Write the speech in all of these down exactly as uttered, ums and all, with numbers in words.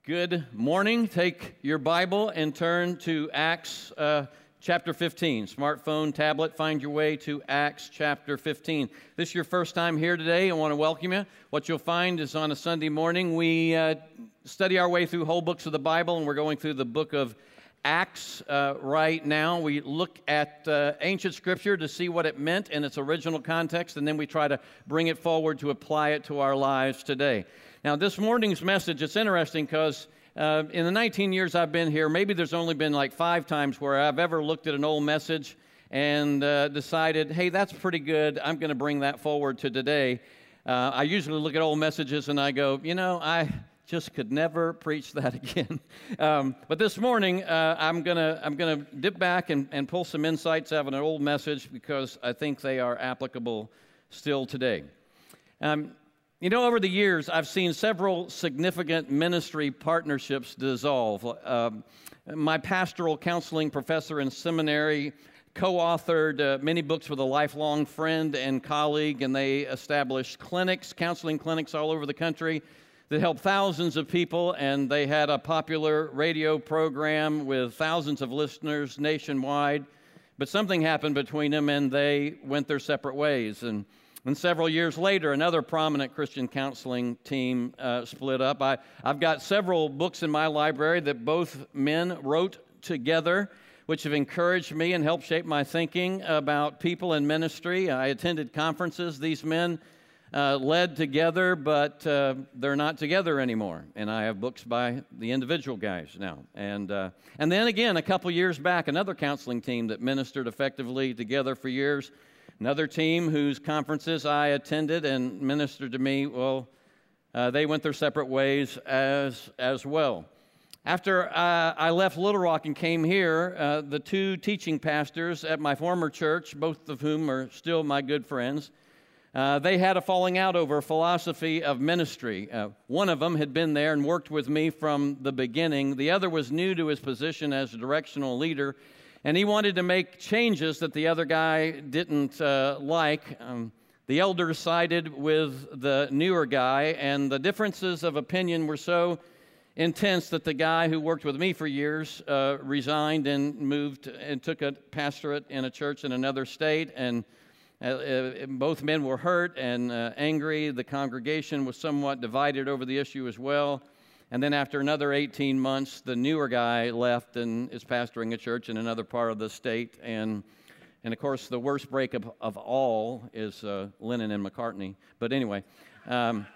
Good morning. Take your Bible and turn to Acts uh, chapter fifteen. Smartphone, tablet, find your way to Acts chapter fifteen. If this is your first time here today, I want to welcome you. What you'll find is on a Sunday morning, we uh, study our way through whole books of the Bible, and we're going through the book of Acts uh, right now. We look at uh, ancient Scripture to see what it meant in its original context, and then we try to bring it forward to apply it to our lives today. Now, this morning's message, it's interesting because uh, in the nineteen years I've been here, maybe there's only been like five times where I've ever looked at an old message and uh, decided, hey, that's pretty good. I'm going to bring that forward to today. Uh, I usually look at old messages and I go, you know, I just could never preach that again. um, but this morning, uh, I'm gonna I'm gonna dip back and, and pull some insights out of an old message because I think they are applicable still today. Um, you know, over the years, I've seen several significant ministry partnerships dissolve. Um, my pastoral counseling professor in seminary co-authored uh, many books with a lifelong friend and colleague, and they established clinics, counseling clinics all over the country that helped thousands of people, and they had a popular radio program with thousands of listeners nationwide. But something happened between them, and they went their separate ways. And, and several years later, another prominent Christian counseling team uh, split up. I, I've got several books in my library that both men wrote together, which have encouraged me and helped shape my thinking about people in ministry. I attended conferences. These men Uh, led together, but uh, they're not together anymore. And I have books by the individual guys now. And uh, and then again, a couple years back, another counseling team that ministered effectively together for years. Another team whose conferences I attended and ministered to me, well, uh, they went their separate ways as as well. After uh, I left Little Rock and came here, uh, the two teaching pastors at my former church, both of whom are still my good friends, Uh, they had a falling out over philosophy of ministry. Uh, one of them had been there and worked with me from the beginning. The other was new to his position as a directional leader, and he wanted to make changes that the other guy didn't uh, like. Um, the elder sided with the newer guy, and the differences of opinion were so intense that the guy who worked with me for years uh, resigned and moved and took a pastorate in a church in another state, and Uh, uh, both men were hurt and uh, angry. The congregation was somewhat divided over the issue as well. And then after another eighteen months, the newer guy left and is pastoring a church in another part of the state. And, and of course, the worst breakup of all is uh, Lennon and McCartney. But anyway, um,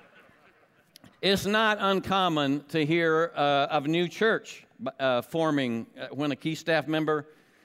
it's not uncommon to hear uh, of a new church uh, forming uh, when a key staff member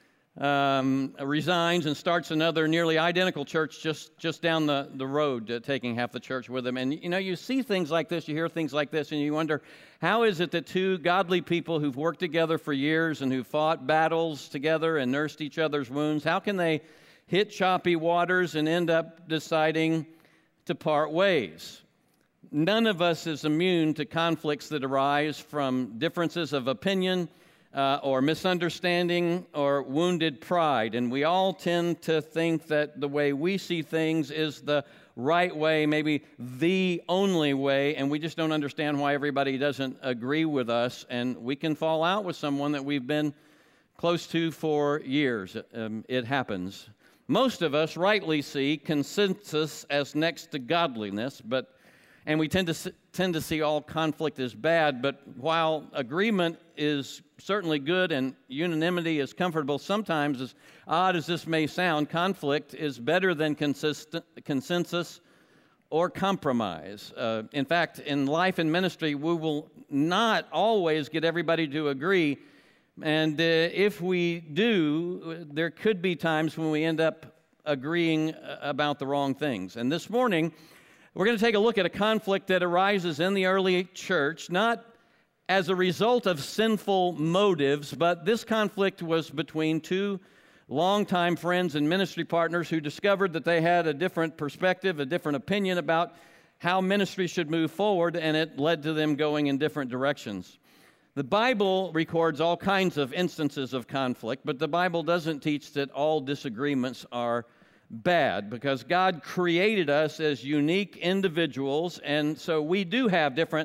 Um, resigns and starts another nearly identical church just, just down the, the road, uh, taking half the church with him. And, you know, you see things like this, you hear things like this, and you wonder, how is it that two godly people who've worked together for years and who fought battles together and nursed each other's wounds, how can they hit choppy waters and end up deciding to part ways? None of us is immune to conflicts that arise from differences of opinion, Uh, or misunderstanding, or wounded pride. And we all tend to think that the way we see things is the right way, maybe the only way, and we just don't understand why everybody doesn't agree with us, and we can fall out with someone that we've been close to for years. Um, it happens. Most of us rightly see consensus as next to godliness, but and we tend to tend to see all conflict as bad, but while agreement is certainly good and unanimity is comfortable, sometimes, as odd as this may sound, conflict is better than consistent, consensus or compromise. Uh, in fact, in life and ministry, we will not always get everybody to agree, and uh, if we do, there could be times when we end up agreeing about the wrong things. And this morning, we're going to take a look at a conflict that arises in the early church, not as a result of sinful motives, but this conflict was between two longtime friends and ministry partners who discovered that they had a different perspective, a different opinion about how ministry should move forward, and it led to them going in different directions. The Bible records all kinds of instances of conflict, but the Bible doesn't teach that all disagreements are bad, because God created us as unique individuals, and so we do have different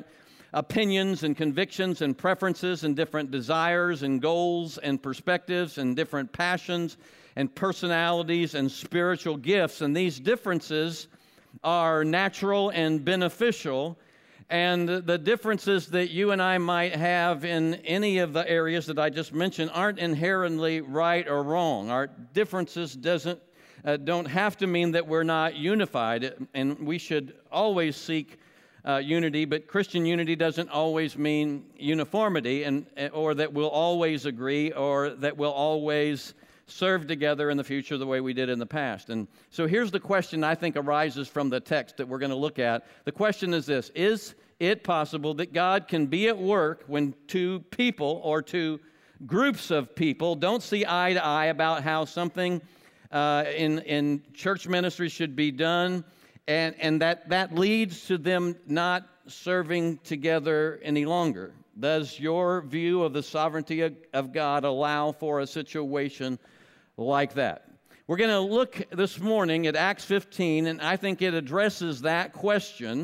opinions and convictions and preferences and different desires and goals and perspectives and different passions and personalities and spiritual gifts. And these differences are natural and beneficial. And the differences that you and I might have in any of the areas that I just mentioned aren't inherently right or wrong. Our differences doesn't uh, don't have to mean that we're not unified, and we should always seek uh, unity. But Christian unity doesn't always mean uniformity, and or that we'll always agree, or that we'll always serve together in the future the way we did in the past. And so here's the question I think arises from the text that we're going to look at. The question is this: is it possible that God can be at work when two people or two groups of people don't see eye to eye about how something uh, in, in church ministry should be done, and, and that, that leads to them not serving together any longer? Does your view of the sovereignty of, of God allow for a situation like that? We're going to look this morning at Acts fifteen, and I think it addresses that question,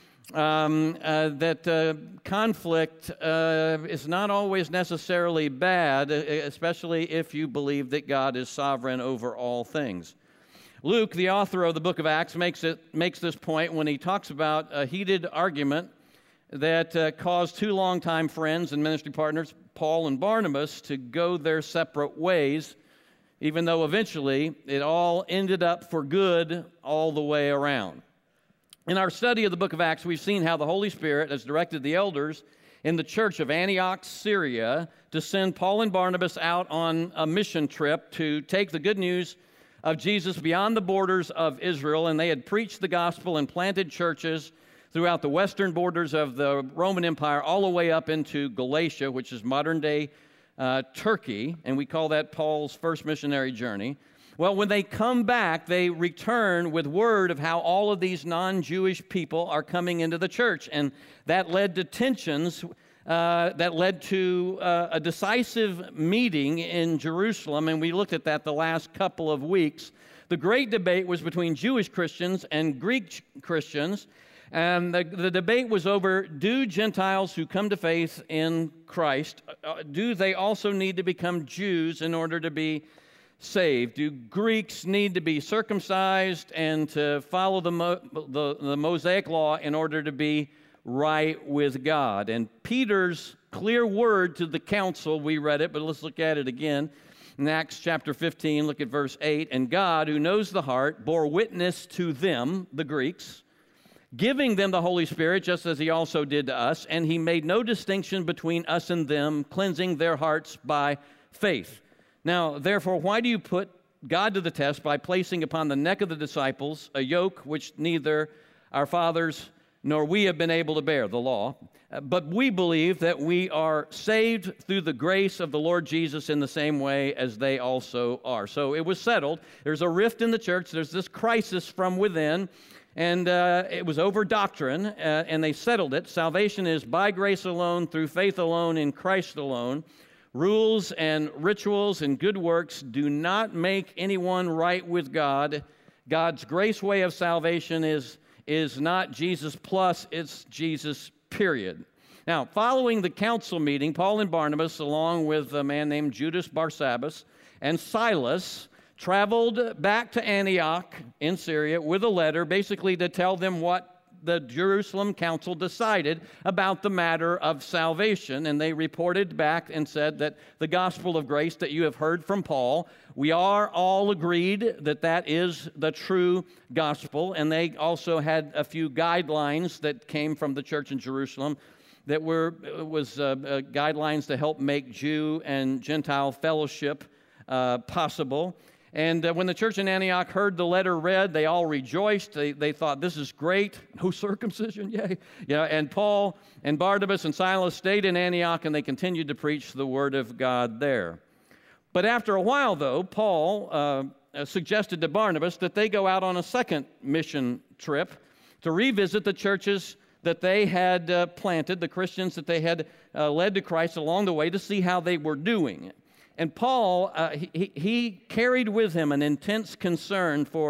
um, uh, that uh, conflict uh, is not always necessarily bad, especially if you believe that God is sovereign over all things. Luke, the author of the book of Acts, makes it makes this point when he talks about a heated argument that uh, caused two longtime friends and ministry partners, Paul and Barnabas, to go their separate ways, even though eventually it all ended up for good all the way around. In our study of the book of Acts, we've seen how the Holy Spirit has directed the elders in the church of Antioch, Syria, to send Paul and Barnabas out on a mission trip to take the good news of Jesus beyond the borders of Israel. And they had preached the gospel and planted churches throughout the western borders of the Roman Empire, all the way up into Galatia, which is modern-day uh, Turkey, and we call that Paul's first missionary journey. Well, when they come back, they return with word of how all of these non-Jewish people are coming into the church, and that led to tensions, uh, that led to uh, a decisive meeting in Jerusalem, and we looked at that the last couple of weeks. The great debate was between Jewish Christians and Greek Christians. And the, the debate was over, do Gentiles who come to faith in Christ, uh, do they also need to become Jews in order to be saved? Do Greeks need to be circumcised and to follow the, Mo, the, the Mosaic law in order to be right with God? And Peter's clear word to the council, we read it, but let's look at it again. In Acts chapter fifteen, look at verse eight. And God, who knows the heart, bore witness to them, the Greeks, giving them the Holy Spirit, just as he also did to us, and he made no distinction between us and them, cleansing their hearts by faith. Now, therefore, why do you put God to the test by placing upon the neck of the disciples a yoke which neither our fathers nor we have been able to bear, the law? But we believe that we are saved through the grace of the Lord Jesus in the same way as they also are. So it was settled. There's a rift in the church. There's this crisis from within. And uh, it was over doctrine, uh, and they settled it. Salvation is by grace alone, through faith alone, in Christ alone. Rules and rituals and good works do not make anyone right with God. God's grace way of salvation is, is not Jesus plus, it's Jesus, period. Now, following the council meeting, Paul and Barnabas, along with a man named Judas Barsabbas and Silas, traveled back to Antioch in Syria with a letter basically to tell them what the Jerusalem council decided about the matter of salvation. And they reported back and said that the gospel of grace that you have heard from Paul, we are all agreed that that is the true gospel. And they also had a few guidelines that came from the church in Jerusalem that were was uh, uh, guidelines to help make Jew and Gentile fellowship uh, possible. And uh, when the church in Antioch heard the letter read, they all rejoiced. They, they thought, this is great. No circumcision, yay. Yeah, and Paul and Barnabas and Silas stayed in Antioch, and they continued to preach the word of God there. But after a while, though, Paul uh, suggested to Barnabas that they go out on a second mission trip to revisit the churches that they had uh, planted, the Christians that they had uh, led to Christ along the way, to see how they were doing. And Paul, uh, he, he carried with him an intense concern for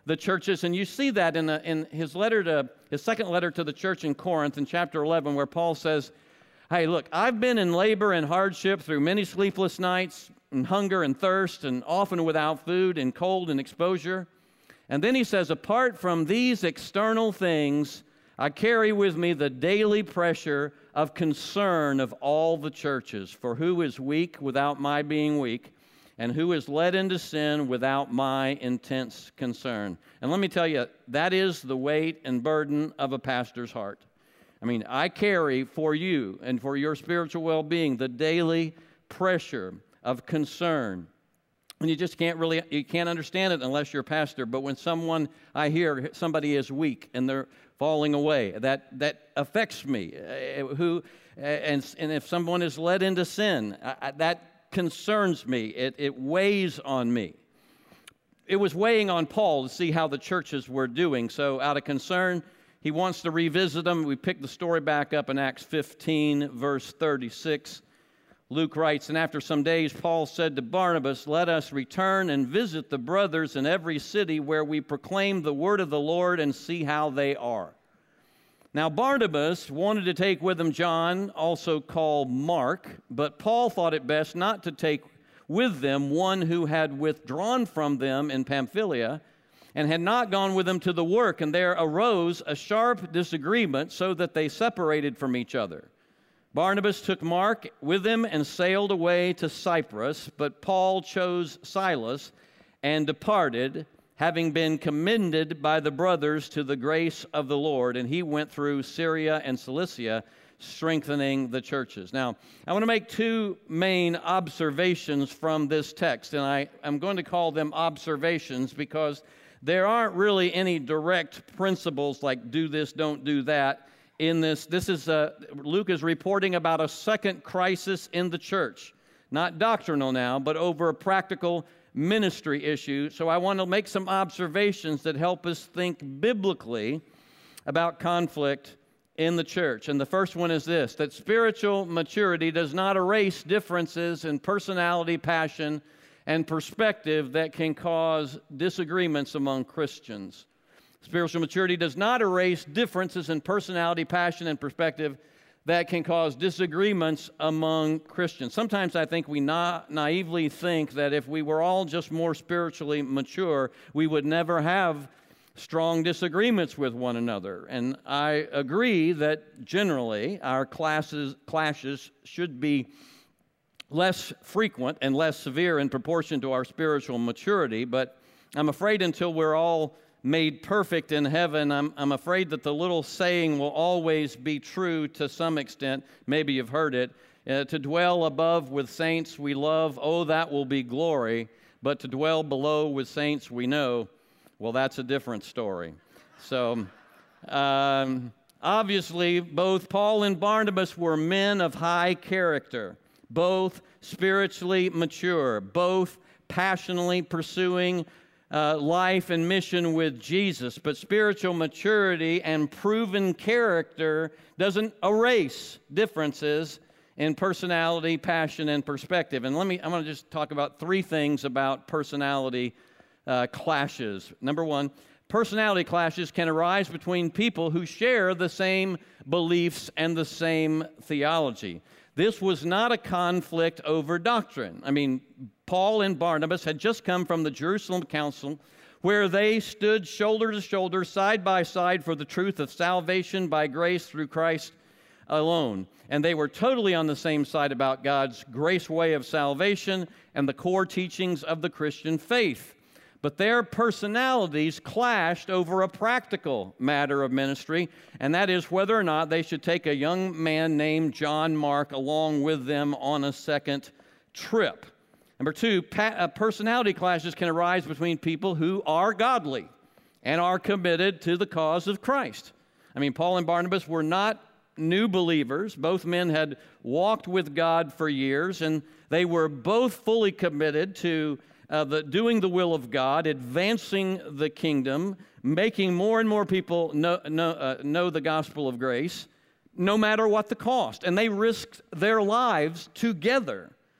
the churches. And you see that in, a, in his letter to his second letter to the church in Corinth in chapter eleven, where Paul says, hey, look, I've been in labor and hardship through many sleepless nights and hunger and thirst and often without food and cold and exposure. And then he says, apart from these external things, I carry with me the daily pressure of concern of all the churches. For who is weak without my being weak? And who is led into sin without my intense concern? And let me tell you, that is the weight and burden of a pastor's heart. I mean, I carry for you and for your spiritual well-being the daily pressure of concern. And you just can't really, you can't understand it unless you're a pastor. But when someone, I hear somebody is weak and they're falling away, that that affects me. Uh, who, uh, and, and if someone is led into sin, I, that concerns me. It, it weighs on me. It was weighing on Paul to see how the churches were doing. So out of concern, he wants to revisit them. We pick the story back up in Acts fifteen, verse thirty-six. Luke writes, and after some days, Paul said to Barnabas, let us return and visit the brothers in every city where we proclaim the word of the Lord and see how they are. Now, Barnabas wanted to take with him John, also called Mark, but Paul thought it best not to take with them one who had withdrawn from them in Pamphylia and had not gone with them to the work, and there arose a sharp disagreement so that they separated from each other. Barnabas took Mark with him and sailed away to Cyprus, but Paul chose Silas and departed, having been commended by the brothers to the grace of the Lord, and he went through Syria and Cilicia, strengthening the churches. Now, I want to make two main observations from this text, and I, I'm going to call them observations because there aren't really any direct principles like do this, don't do that in this. This is, uh, Luke is reporting about a second crisis in the church, not doctrinal now, but over a practical ministry issue. So I want to make some observations that help us think biblically about conflict in the church. And the first one is this, that spiritual maturity does not erase differences in personality, passion, and perspective that can cause disagreements among Christians. Spiritual maturity does not erase differences in personality, passion, and perspective that can cause disagreements among Christians. Sometimes I think we na- naively think that if we were all just more spiritually mature, we would never have strong disagreements with one another. And I agree that generally our classes, clashes should be less frequent and less severe in proportion to our spiritual maturity, but I'm afraid until we're all made perfect in heaven, I'm, I'm afraid that the little saying will always be true to some extent. Maybe you've heard it. Uh, to dwell above with saints we love, oh, that will be glory. But to dwell below with saints we know, well, that's a different story. So, um, obviously, both Paul and Barnabas were men of high character, both spiritually mature, both passionately pursuing Uh, life and mission with Jesus. But spiritual maturity and proven character doesn't erase differences in personality, passion, and perspective. And let me, I'm going to just talk about three things about personality uh, clashes. Number one, personality clashes can arise between people who share the same beliefs and the same theology. This was not a conflict over doctrine. I mean, Paul and Barnabas had just come from the Jerusalem Council where they stood shoulder to shoulder, side by side for the truth of salvation by grace through Christ alone. And they were totally on the same side about God's grace way of salvation and the core teachings of the Christian faith. But their personalities clashed over a practical matter of ministry, and that is whether or not they should take a young man named John Mark along with them on a second trip. Number two, pa- uh, personality clashes can arise between people who are godly and are committed to the cause of Christ. I mean, Paul and Barnabas were not new believers. Both men had walked with God for years, and they were both fully committed to Uh, the, doing the will of God, advancing the kingdom, making more and more people know, know, uh, know the gospel of grace, no matter what the cost. And they risked their lives together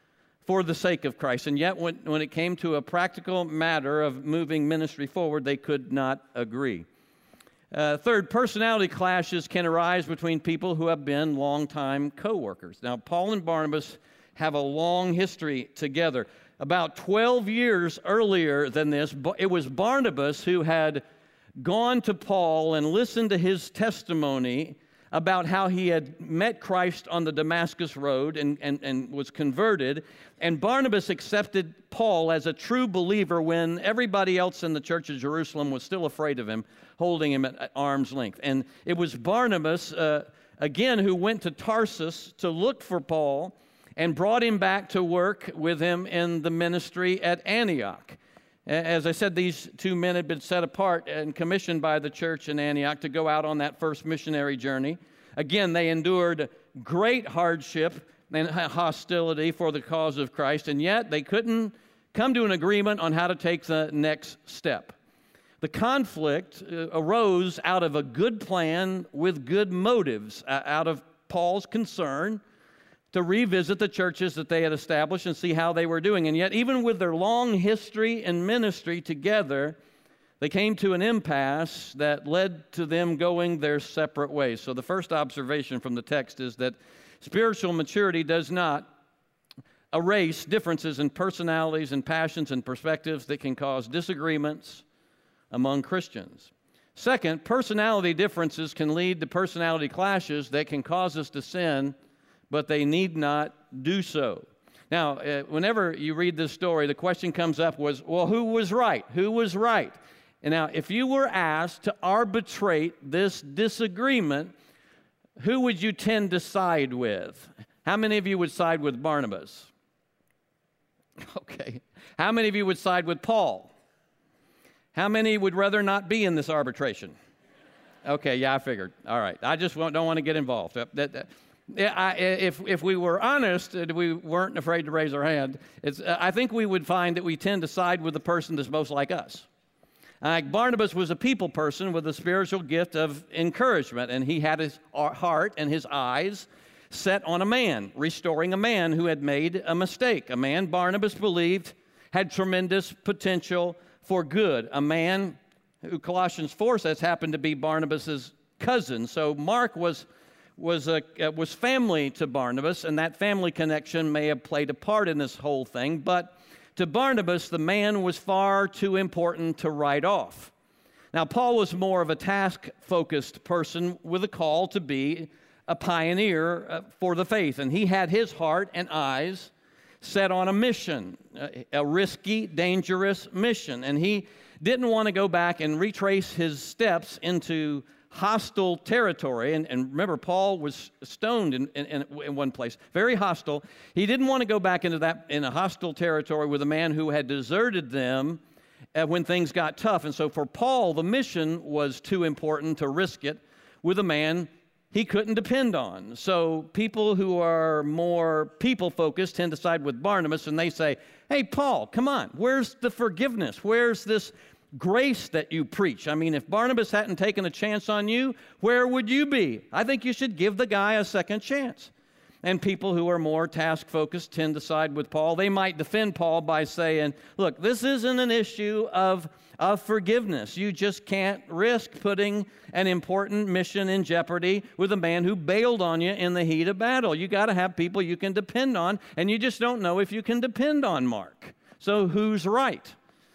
for the sake of Christ. And yet, when, when it came to a practical matter of moving ministry forward, they could not agree. Uh, third, personality clashes can arise between people who have been longtime co-workers. Now, Paul and Barnabas have a long history together. About twelve years earlier than this, it was Barnabas who had gone to Paul and listened to his testimony about how he had met Christ on the Damascus Road and, and, and was converted. And Barnabas accepted Paul as a true believer when everybody else in the church of Jerusalem was still afraid of him, holding him at arm's length. And it was Barnabas, uh, again, who went to Tarsus to look for Paul and brought him back to work with him in the ministry at Antioch. As I said, these two men had been set apart and commissioned by the church in Antioch to go out on that first missionary journey. Again, they endured great hardship and hostility for the cause of Christ, and yet they couldn't come to an agreement on how to take the next step. The conflict uh, arose out of a good plan with good motives, uh, out of Paul's concern to revisit the churches that they had established and see how they were doing. And yet, even with their long history in ministry together, they came to an impasse that led to them going their separate ways. So the first observation from the text is that spiritual maturity does not erase differences in personalities and passions and perspectives that can cause disagreements among Christians. Second, personality differences can lead to personality clashes that can cause us to sin, but they need not do so. Now, uh, whenever you read this story, the question comes up was, well, who was right? Who was right? And now, if you were asked to arbitrate this disagreement, who would you tend to side with? How many of you would side with Barnabas? Okay. How many of you would side with Paul? How many would rather not be in this arbitration? Okay, yeah, I figured. All right. I just don't want to get involved. Uh, that, that, Yeah, I, if if we were honest and we weren't afraid to raise our hand, it's, uh, I think we would find that we tend to side with the person that's most like us. Uh, Barnabas was a people person with a spiritual gift of encouragement, and he had his heart and his eyes set on a man, restoring a man who had made a mistake. A man Barnabas believed had tremendous potential for good. A man who Colossians four says happened to be Barnabas's cousin. So Mark was was a, uh, was family to Barnabas, and that family connection may have played a part in this whole thing, but to Barnabas, the man was far too important to write off. Now, Paul was more of a task-focused person with a call to be a pioneer uh, for the faith, and he had his heart and eyes set on a mission, a, a risky, dangerous mission, and he didn't want to go back and retrace his steps into hostile territory. And, and remember, Paul was stoned in, in, in one place, very hostile. He didn't want to go back into that in a hostile territory with a man who had deserted them uh, when things got tough. And so for Paul, the mission was too important to risk it with a man he couldn't depend on. So people who are more people-focused tend to side with Barnabas, and they say, hey, Paul, come on, where's the forgiveness? Where's this grace that you preach? I mean, if Barnabas hadn't taken a chance on you, where would you be? I think you should give the guy a second chance. And people who are more task-focused tend to side with Paul. They might defend Paul by saying, look, this isn't an issue of, of forgiveness. You just can't risk putting an important mission in jeopardy with a man who bailed on you in the heat of battle. You got to have people you can depend on, and you just don't know if you can depend on Mark. So who's right?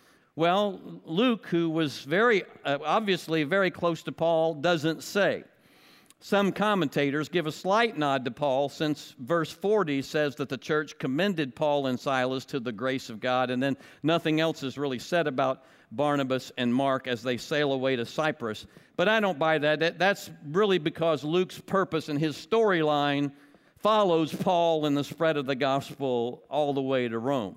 Well, Luke, who was very, uh, obviously very close to Paul, doesn't say. Some commentators give a slight nod to Paul, since verse forty says that the church commended Paul and Silas to the grace of God, and then nothing else is really said about Barnabas and Mark as they sail away to Cyprus. But I don't buy that. that that's really because Luke's purpose and his storyline follows Paul in the spread of the gospel all the way to Rome.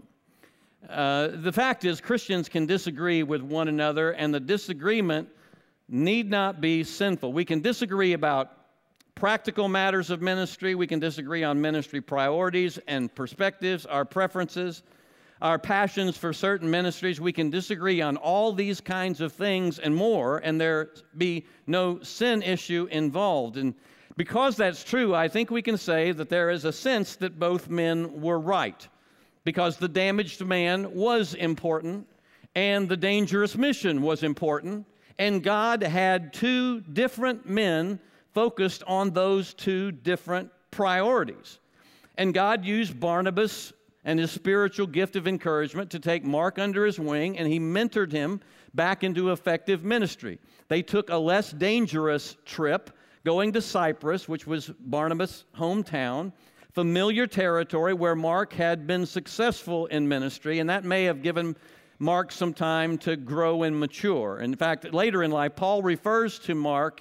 Uh, the fact is, Christians can disagree with one another, and the disagreement need not be sinful. We can disagree about practical matters of ministry. We can disagree on ministry priorities and perspectives, our preferences, our passions for certain ministries. We can disagree on all these kinds of things and more, and there be no sin issue involved. And because that's true, I think we can say that there is a sense that both men were right. because the damaged man was important and the dangerous mission was important, and God had two different men focused on those two different priorities. And God used Barnabas and his spiritual gift of encouragement to take Mark under his wing, and he mentored him back into effective ministry. They took a less dangerous trip, going to Cyprus, which was Barnabas' hometown, familiar territory where Mark had been successful in ministry, and that may have given Mark some time to grow and mature. In fact, later in life, Paul refers to Mark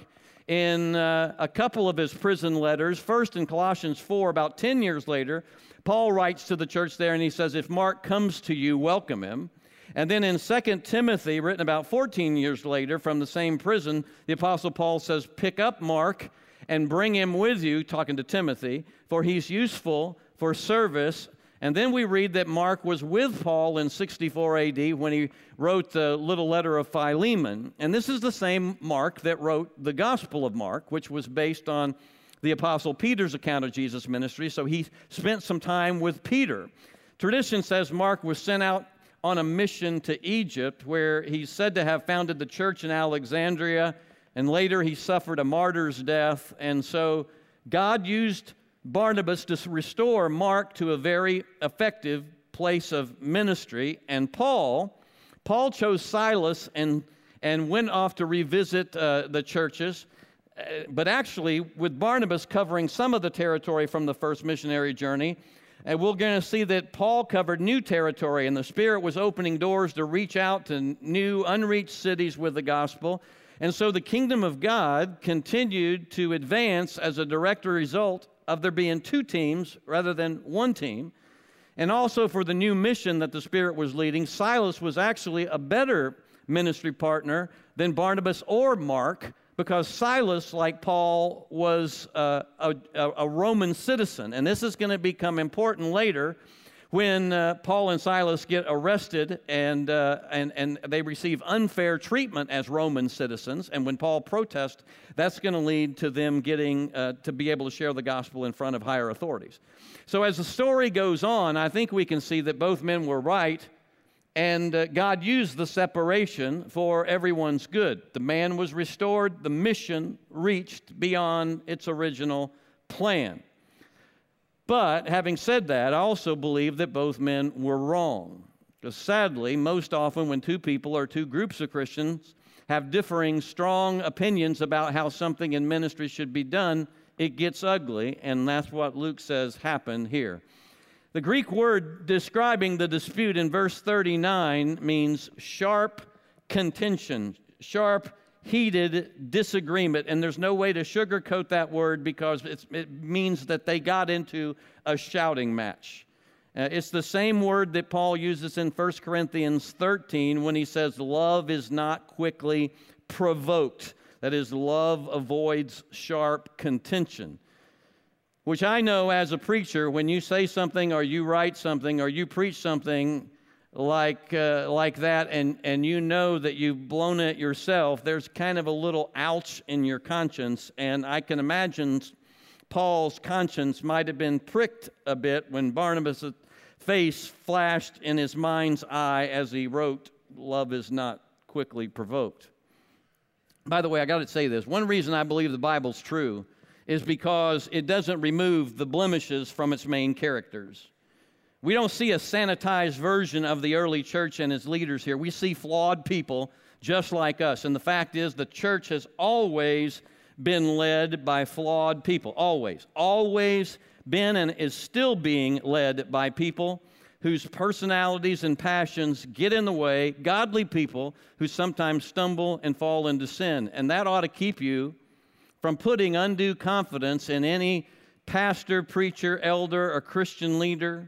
in uh, a couple of his prison letters. First, in Colossians four, about ten years later, Paul writes to the church there, and he says, if Mark comes to you, welcome him. And then in Second Timothy, written about fourteen years later from the same prison, the Apostle Paul says, pick up Mark and bring him with you, talking to Timothy, for he's useful for service. And then we read that Mark was with Paul in sixty-four A D when he wrote the little letter of Philemon. And this is the same Mark that wrote the Gospel of Mark, which was based on the Apostle Peter's account of Jesus' ministry. So he spent some time with Peter. Tradition says Mark was sent out on a mission to Egypt, where he's said to have founded the church in Alexandria, and later he suffered a martyr's death. And so God used Barnabas to restore Mark to a very effective place of ministry. And Paul, Paul chose Silas and, and went off to revisit uh, the churches. Uh, but actually, with Barnabas covering some of the territory from the first missionary journey, and we're going to see that Paul covered new territory, and the Spirit was opening doors to reach out to new, unreached cities with the gospel. And so the kingdom of God continued to advance as a direct result of there being two teams rather than one team. And also for the new mission that the Spirit was leading, Silas was actually a better ministry partner than Barnabas or Mark, because Silas, like Paul, was uh, a, a Roman citizen. And this is going to become important later when uh, Paul and Silas get arrested and, uh, and, and they receive unfair treatment as Roman citizens. And when Paul protests, that's going to lead to them getting uh, to be able to share the gospel in front of higher authorities. So as the story goes on, I think we can see that both men were right, and uh, God used the separation for everyone's good. The man was restored. The mission reached beyond its original plan. But having said that, I also believe that both men were wrong. Because sadly, most often when two people or two groups of Christians have differing, strong opinions about how something in ministry should be done, it gets ugly, and that's what Luke says happened here. The Greek word describing the dispute in verse thirty-nine means sharp contention, sharp, heated disagreement. And there's no way to sugarcoat that word, because it's, it means that they got into a shouting match. Uh, it's the same word that Paul uses in First Corinthians thirteen when he says, love is not quickly provoked. That is, love avoids sharp contention. Which I know as a preacher, when you say something or you write something or you preach something like uh, like that, and, and you know that you've blown it yourself, there's kind of a little ouch in your conscience. And I can imagine Paul's conscience might have been pricked a bit when Barnabas' face flashed in his mind's eye as he wrote, love is not quickly provoked. By the way, I got to say this. One reason I believe the Bible's true is because it doesn't remove the blemishes from its main characters. We don't see a sanitized version of the early church and its leaders here. We see flawed people just like us. And the fact is, the church has always been led by flawed people. Always. Always been and is still being led by people whose personalities and passions get in the way, godly people who sometimes stumble and fall into sin. And that ought to keep you from putting undue confidence in any pastor, preacher, elder, or Christian leader.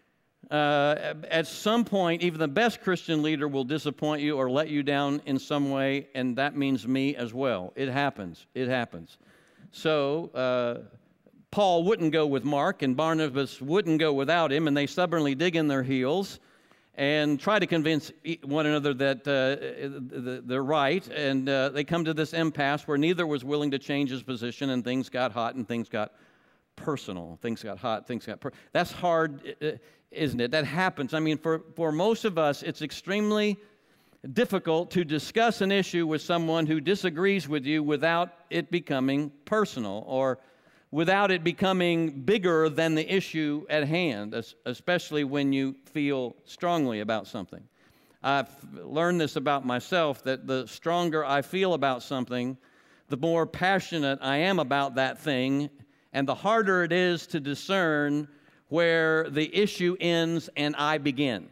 Uh, at some point, even the best Christian leader will disappoint you or let you down in some way, and that means me as well. It happens. It happens. So uh, Paul wouldn't go with Mark, and Barnabas wouldn't go without him, and they stubbornly dig in their heels and try to convince one another that uh, they're right, and uh, they come to this impasse where neither was willing to change his position, and things got hot and things got personal. Things got hot, things got... Per- That's hard, isn't it? That happens. I mean, for, for most of us, it's extremely difficult to discuss an issue with someone who disagrees with you without it becoming personal or without it becoming bigger than the issue at hand, especially when you feel strongly about something. I've learned this about myself, that the stronger I feel about something, the more passionate I am about that thing, and the harder it is to discern where the issue ends and I begin.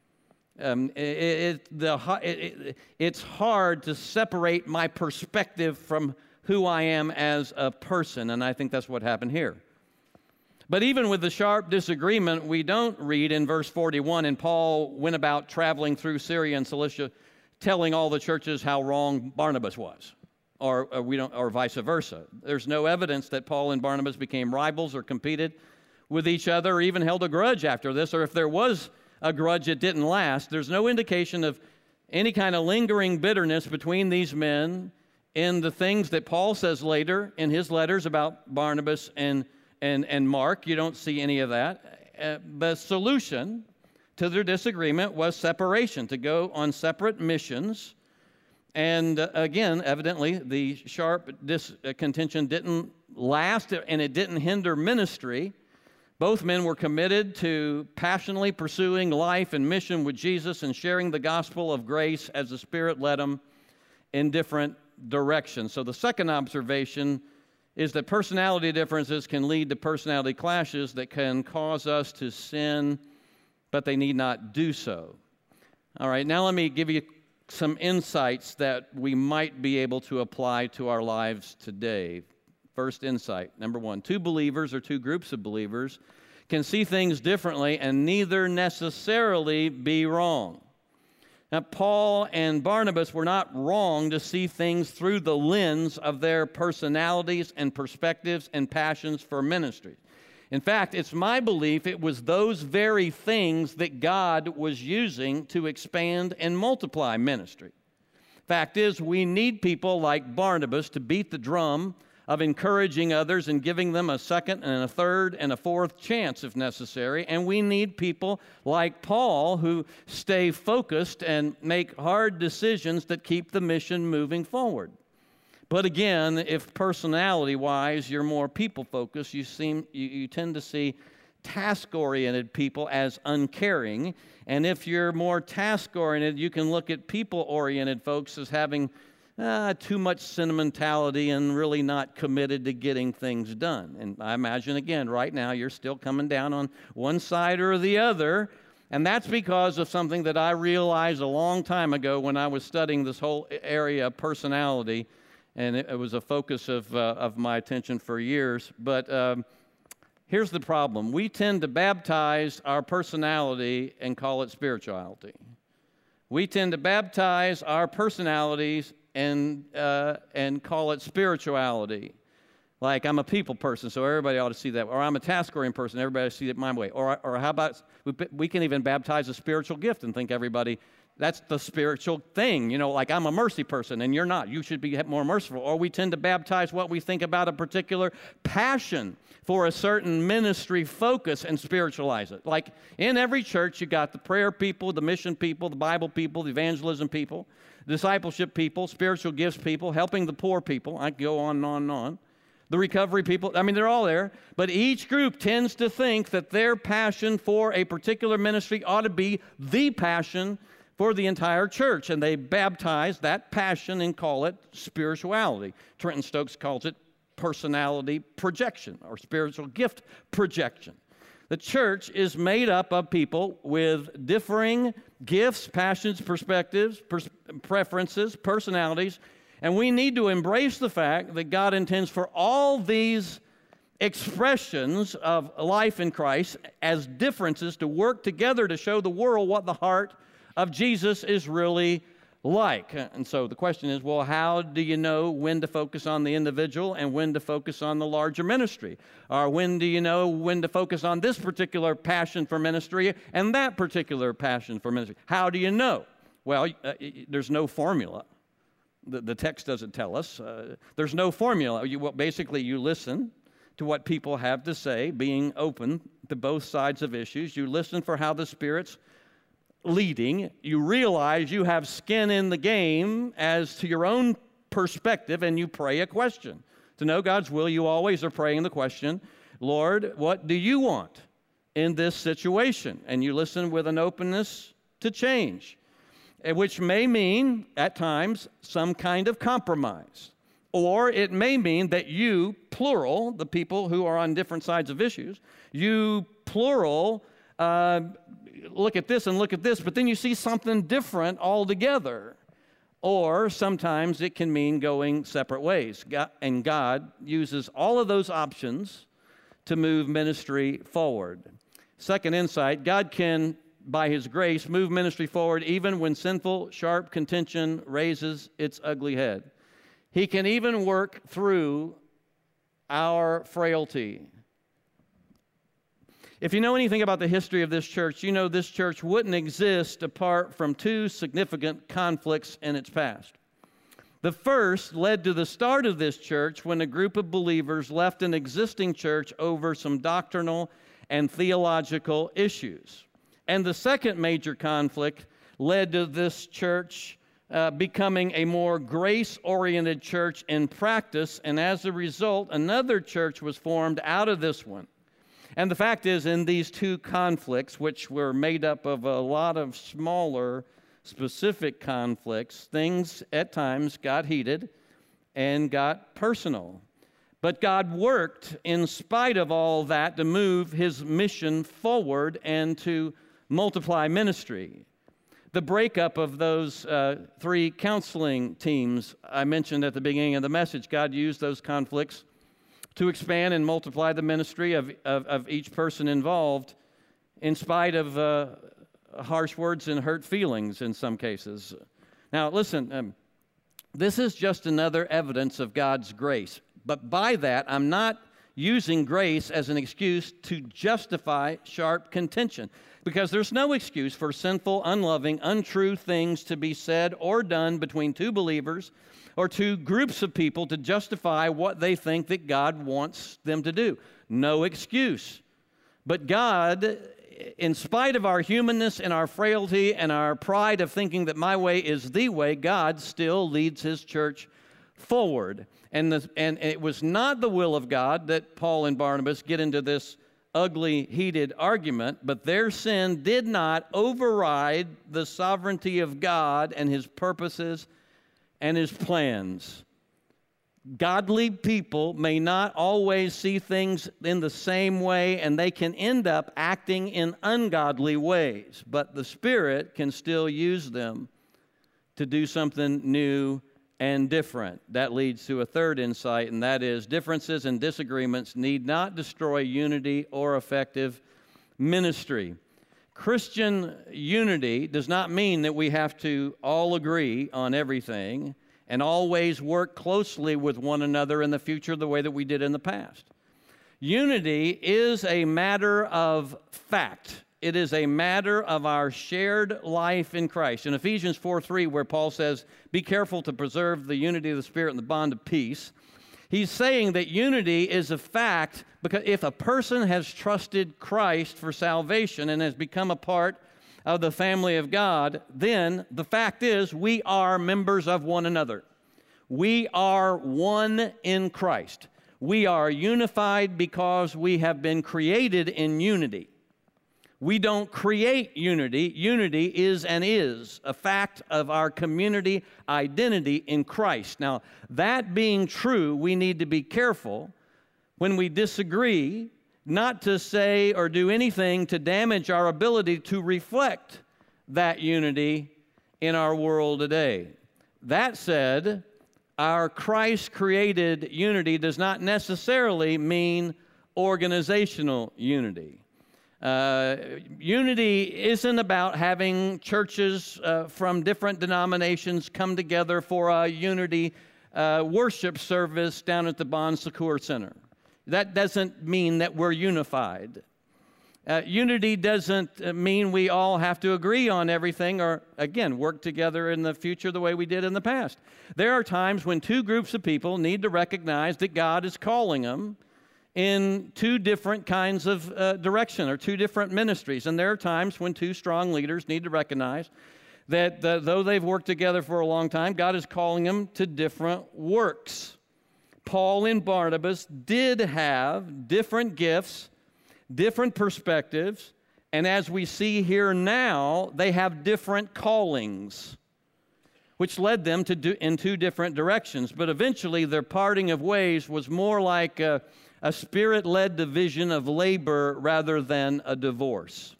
Um, it, it, the, it, it, it's hard to separate my perspective from who I am as a person, and I think that's what happened here. But even with the sharp disagreement, we don't read in verse forty-one, and Paul went about traveling through Syria and Cilicia, telling all the churches how wrong Barnabas was, or, or we don't, or vice versa. There's no evidence that Paul and Barnabas became rivals or competed with each other, or even held a grudge after this, or if there was a grudge, it didn't last. There's no indication of any kind of lingering bitterness between these men in the things that Paul says later in his letters about Barnabas and And, and Mark. You don't see any of that. Uh, the solution to their disagreement was separation, to go on separate missions. And uh, again, evidently, the sharp dis- uh, contention didn't last, and it didn't hinder ministry. Both men were committed to passionately pursuing life and mission with Jesus and sharing the gospel of grace as the Spirit led them in different directions. So the second observation is that personality differences can lead to personality clashes that can cause us to sin, but they need not do so. All right, now let me give you some insights that we might be able to apply to our lives today. First insight, number one, two believers or two groups of believers can see things differently and neither necessarily be wrong. Now, Paul and Barnabas were not wrong to see things through the lens of their personalities and perspectives and passions for ministry. In fact, it's my belief it was those very things that God was using to expand and multiply ministry. Fact is, we need people like Barnabas to beat the drum of encouraging others and giving them a second and a third and a fourth chance if necessary. And we need people like Paul who stay focused and make hard decisions that keep the mission moving forward. But again, if personality-wise you're more people-focused, you seem you, you tend to see task-oriented people as uncaring. And if you're more task-oriented, you can look at people-oriented folks as having Uh, too much sentimentality and really not committed to getting things done. And I imagine, again, right now you're still coming down on one side or the other, and that's because of something that I realized a long time ago when I was studying this whole area of personality, and it, it was a focus of, uh, of my attention for years. But um, here's the problem. We tend to baptize our personality and call it spirituality. We tend to baptize our personalities and uh, and call it spirituality. Like, I'm a people person, so everybody ought to see that. Or I'm a task-oriented person, everybody ought to see it my way. Or, or how about, we, we can even baptize a spiritual gift and think everybody, that's the spiritual thing. You know, like, I'm a mercy person, and you're not. You should be more merciful. Or we tend to baptize what we think about a particular passion for a certain ministry focus and spiritualize it. Like, in every church, you got the prayer people, the mission people, the Bible people, the evangelism people, discipleship people, spiritual gifts people, helping the poor people. I can go on and on and on. The recovery people, I mean, they're all there. But each group tends to think that their passion for a particular ministry ought to be the passion for the entire church. And they baptize that passion and call it spirituality. Trenton Stokes calls it personality projection or spiritual gift projection. The church is made up of people with differing gifts, passions, perspectives, pers- preferences, personalities, and we need to embrace the fact that God intends for all these expressions of life in Christ as differences to work together to show the world what the heart of Jesus is really like. And so the question is, well, how do you know when to focus on the individual and when to focus on the larger ministry? Or when do you know when to focus on this particular passion for ministry and that particular passion for ministry? How do you know? Well, uh, there's no formula. The, the text doesn't tell us. Uh, there's no formula. You, well, basically, you listen to what people have to say, being open to both sides of issues. You listen for how the Spirit's leading. You realize you have skin in the game as to your own perspective, and you pray a question. To know God's will, you always are praying the question, Lord, what do you want in this situation? And you listen with an openness to change, which may mean, at times, some kind of compromise. Or it may mean that you, plural, the people who are on different sides of issues, you, plural, uh, look at this and look at this, but then you see something different altogether. Or sometimes it can mean going separate ways. God, and God uses all of those options to move ministry forward. Second insight, God can, by His grace, move ministry forward even when sinful, sharp contention raises its ugly head. He can even work through our frailty. If you know anything about the history of this church, you know this church wouldn't exist apart from two significant conflicts in its past. The first led to the start of this church when a group of believers left an existing church over some doctrinal and theological issues. And the second major conflict led to this church uh, becoming a more grace-oriented church in practice, and as a result, another church was formed out of this one. And the fact is, in these two conflicts, which were made up of a lot of smaller, specific conflicts, things at times got heated and got personal. But God worked in spite of all that to move His mission forward and to multiply ministry. The breakup of those uh, three counseling teams I mentioned at the beginning of the message, God used those conflicts to expand and multiply the ministry of, of, of each person involved in spite of uh, harsh words and hurt feelings in some cases. Now, listen, um, this is just another evidence of God's grace. But by that, I'm not using grace as an excuse to justify sharp contention, because there's no excuse for sinful, unloving, untrue things to be said or done between two believers or two groups of people to justify what they think that God wants them to do. No excuse. But God, in spite of our humanness and our frailty and our pride of thinking that my way is the way, God still leads His church forward. And, the, and it was not the will of God that Paul and Barnabas get into this ugly, heated argument, but their sin did not override the sovereignty of God and His purposes and His plans. Godly people may not always see things in the same way, and they can end up acting in ungodly ways, but the Spirit can still use them to do something new and different. That leads to a third insight, and that is differences and disagreements need not destroy unity or effective ministry. Christian unity does not mean that we have to all agree on everything and always work closely with one another in the future the way that we did in the past. Unity is a matter of fact. It is a matter of our shared life in Christ. In Ephesians four three, where Paul says, be careful to preserve the unity of the Spirit and the bond of peace, he's saying that unity is a fact because if a person has trusted Christ for salvation and has become a part of the family of God, then the fact is we are members of one another. We are one in Christ. We are unified because we have been created in unity. We don't create unity. Unity is and is a fact of our community identity in Christ. Now, that being true, we need to be careful when we disagree not to say or do anything to damage our ability to reflect that unity in our world today. That said, our Christ-created unity does not necessarily mean organizational unity. Uh, unity isn't about having churches uh, from different denominations come together for a unity uh, worship service down at the Bon Secours Center. That doesn't mean that we're unified. Uh, unity doesn't mean we all have to agree on everything or, again, work together in the future the way we did in the past. There are times when two groups of people need to recognize that God is calling them in two different kinds of uh, direction or two different ministries. And there are times when two strong leaders need to recognize that the, though they've worked together for a long time, God is calling them to different works. Paul and Barnabas did have different gifts, different perspectives, and as we see here now, they have different callings, which led them to do in two different directions. But eventually, their parting of ways was more like a, a spirit-led division of labor rather than a divorce.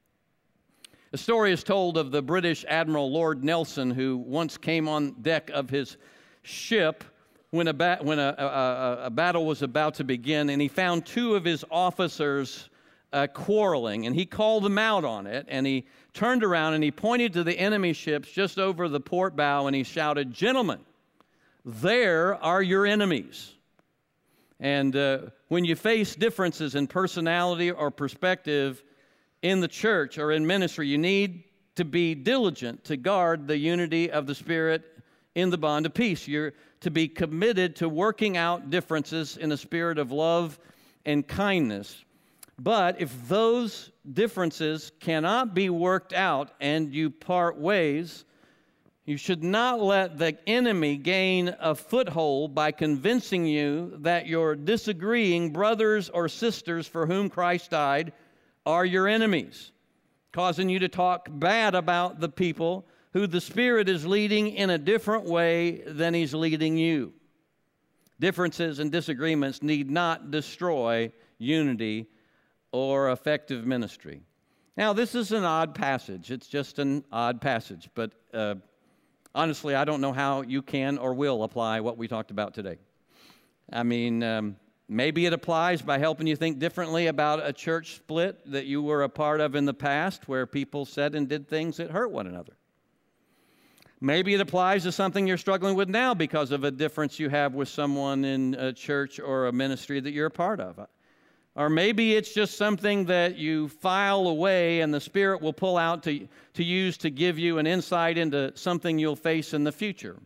A story is told of the British Admiral Lord Nelson, who once came on deck of his ship when, a, ba- when a, a, a battle was about to begin, and he found two of his officers uh, quarreling, and he called them out on it, and he turned around and he pointed to the enemy ships just over the port bow, and he shouted, "Gentlemen, there are your enemies." And uh, when you face differences in personality or perspective in the church or in ministry, you need to be diligent to guard the unity of the Spirit in the bond of peace. You're to be committed to working out differences in a spirit of love and kindness. But if those differences cannot be worked out and you part ways, you should not let the enemy gain a foothold by convincing you that your disagreeing brothers or sisters for whom Christ died are your enemies, causing you to talk bad about the people who the Spirit is leading in a different way than He's leading you. Differences and disagreements need not destroy unity or effective ministry. Now, this is an odd passage. It's just an odd passage, but uh, honestly, I don't know how you can or will apply what we talked about today. I mean, um, maybe it applies by helping you think differently about a church split that you were a part of in the past where people said and did things that hurt one another. Maybe it applies to something you're struggling with now because of a difference you have with someone in a church or a ministry that you're a part of. Or maybe it's just something that you file away and the Spirit will pull out to, to use to give you an insight into something you'll face in the future.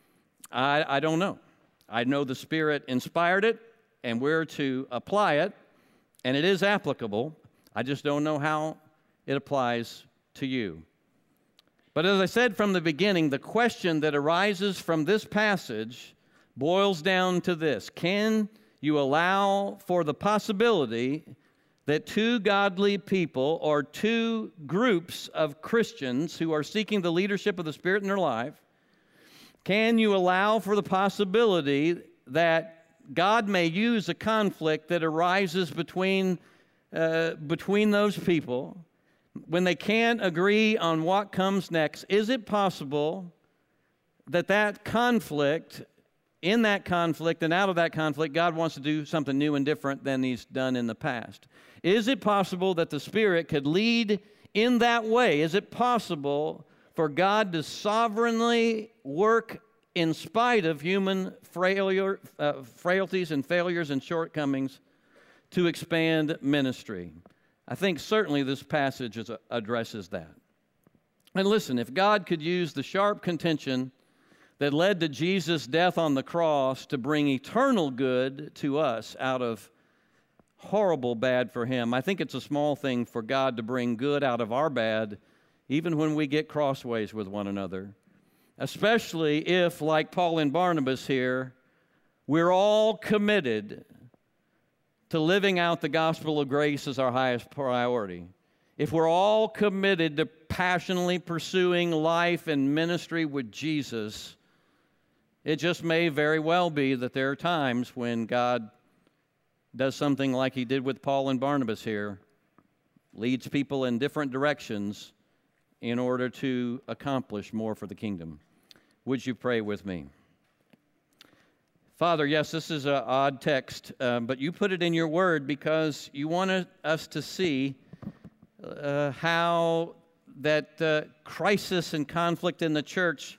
I, I don't know. I know the Spirit inspired it, and we're to apply it, and it is applicable. I just don't know how it applies to you. But as I said from the beginning, the question that arises from this passage boils down to this: can you allow for the possibility that two godly people or two groups of Christians who are seeking the leadership of the Spirit in their life, can you allow for the possibility that God may use a conflict that arises between, uh, between those people when they can't agree on what comes next? Is it possible that that conflict, in that conflict and out of that conflict, God wants to do something new and different than He's done in the past? Is it possible that the Spirit could lead in that way? Is it possible for God to sovereignly work in spite of human failure, uh, frailties and failures and shortcomings to expand ministry? I think certainly this passage is, uh, addresses that. And listen, if God could use the sharp contention that led to Jesus' death on the cross to bring eternal good to us out of horrible bad for Him, I think it's a small thing for God to bring good out of our bad, even when we get crossways with one another. Especially if, like Paul and Barnabas here, we're all committed to living out the gospel of grace as our highest priority. If we're all committed to passionately pursuing life and ministry with Jesus, it just may very well be that there are times when God does something like He did with Paul and Barnabas here, leads people in different directions in order to accomplish more for the kingdom. Would you pray with me? Father, yes, this is an odd text, uh, but you put it in your word because you wanted us to see uh, how that uh, crisis and conflict in the church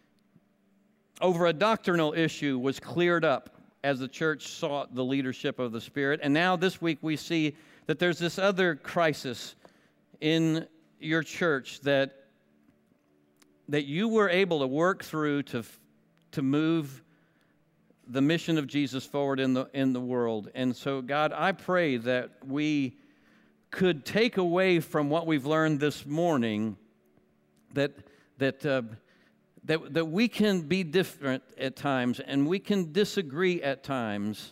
over a doctrinal issue was cleared up as the church sought the leadership of the Spirit. And now this week we see that there's this other crisis in your church that, that you were able to work through to, to move the mission of Jesus forward in the in the world. And so, God, I pray that we could take away from what we've learned this morning that that uh, that that we can be different at times and we can disagree at times.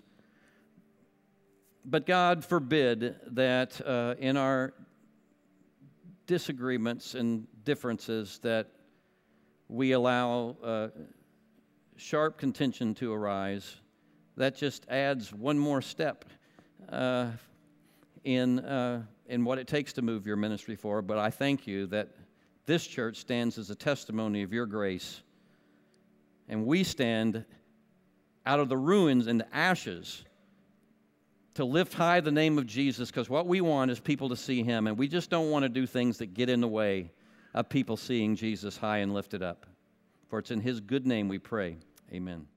But God forbid that uh, in our disagreements and differences that we allow uh, sharp contention to arise. That just adds one more step uh, in uh, in what it takes to move your ministry forward. But I thank you that this church stands as a testimony of your grace, and we stand out of the ruins and the ashes to lift high the name of Jesus, because what we want is people to see him, and we just don't want to do things that get in the way of people seeing Jesus high and lifted up. For it's in his good name we pray. Amen.